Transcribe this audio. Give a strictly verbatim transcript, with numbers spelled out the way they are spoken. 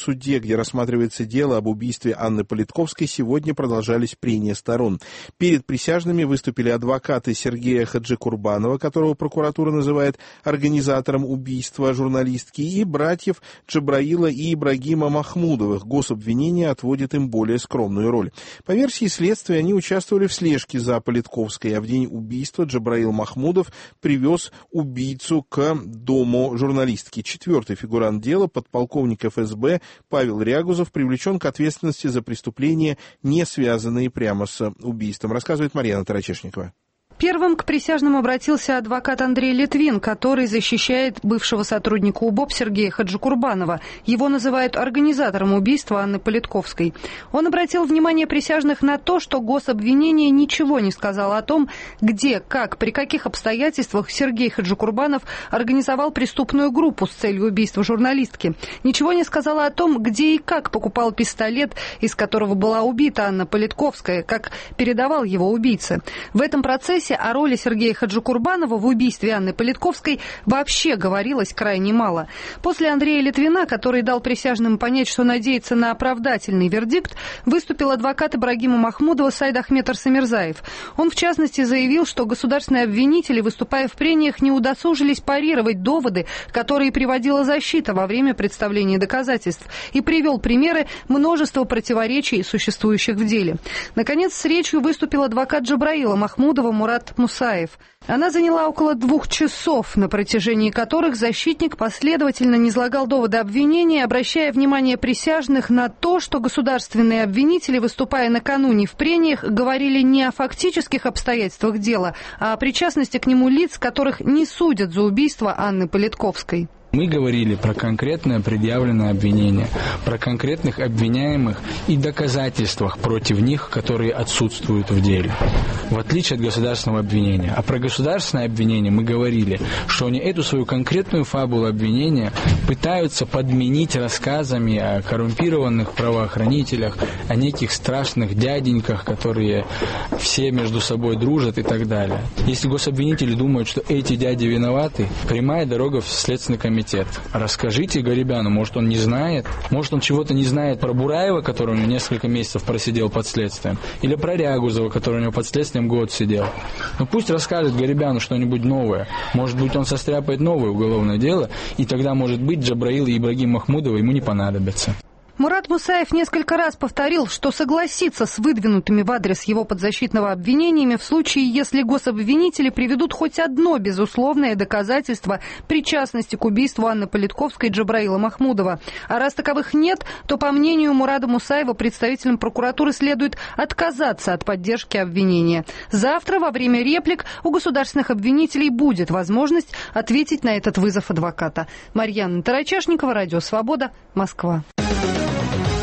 суде, где рассматривается дело об убийстве Анны Политковской, сегодня продолжались прения сторон. Перед присяжными выступили адвокаты Сергея Хаджикурбанова, которого прокуратура называет организатором убийства журналистки, и братьев Джабраила и Ибрагима Махмудовых. Гособвинение отводит им более скромную роль. По версии следствия, они участвовали в слежке за Политковской, а в день убийства Джабраил Махмудов привез убийцу к дому журналистки. Четвертый фигурант дела, подполковник эф эс бэ Павел Рягузов, привлечен к ответственности за преступления, не связанные прямо с убийством, рассказывает Марьяна Тарачешникова. Первым к присяжным обратился адвокат Андрей Литвин, который защищает бывшего сотрудника УБОП Сергея Хаджикурбанова. Его называют организатором убийства Анны Политковской. Он обратил внимание присяжных на то, что гособвинение ничего не сказало о том, где, как, при каких обстоятельствах Сергей Хаджикурбанов организовал преступную группу с целью убийства журналистки. Ничего не сказала о том, где и как покупал пистолет, из которого была убита Анна Политковская, как передавал его убийце. В этом процессе о роли Сергея Хаджикурбанова в убийстве Анны Политковской вообще говорилось крайне мало. После Андрея Литвина, который дал присяжным понять, что надеется на оправдательный вердикт, выступил адвокат Ибрагима Махмудова Саид Ахмед Арсамирзаев. Он, в частности, заявил, что государственные обвинители, выступая в прениях, не удосужились парировать доводы, которые приводила защита во время представления доказательств, и привел примеры множества противоречий, существующих в деле. Наконец, с речью выступил адвокат Джабраила Махмудова Мурат Мусаев. Она заняла около двух часов, на протяжении которых защитник последовательно низлагал доводы обвинения, обращая внимание присяжных на то, что государственные обвинители, выступая накануне в прениях, говорили не о фактических обстоятельствах дела, а о причастности к нему лиц, которых не судят за убийство Анны Политковской. Мы говорили про конкретное предъявленное обвинение, про конкретных обвиняемых и доказательствах против них, которые отсутствуют в деле, в отличие от государственного обвинения. А про государственное обвинение мы говорили, что они эту свою конкретную фабулу обвинения пытаются подменить рассказами о коррумпированных правоохранителях, о неких страшных дяденьках, которые все между собой дружат и так далее. Если гособвинители думают, что эти дяди виноваты, прямая дорога в Следственный комитет. Расскажите Гарибяну, может, он не знает, может, он чего-то не знает про Бураева, который у него несколько месяцев просидел под следствием, или про Рягузова, который у него под следствием год сидел. Ну пусть расскажет Гарибяну что-нибудь новое. Может быть, он состряпает новое уголовное дело, и тогда, может быть, Джабраил и Ибрагим Махмудова ему не понадобятся. Мурат Мусаев несколько раз повторил, что согласится с выдвинутыми в адрес его подзащитного обвинениями в случае, если гособвинители приведут хоть одно безусловное доказательство причастности к убийству Анны Политковской и Джабраила Махмудова. А раз таковых нет, то, по мнению Мурада Мусаева, представителям прокуратуры следует отказаться от поддержки обвинения. Завтра во время реплик у государственных обвинителей будет возможность ответить на этот вызов адвоката. Марьяна Тарачешникова, Радио Свобода, Москва.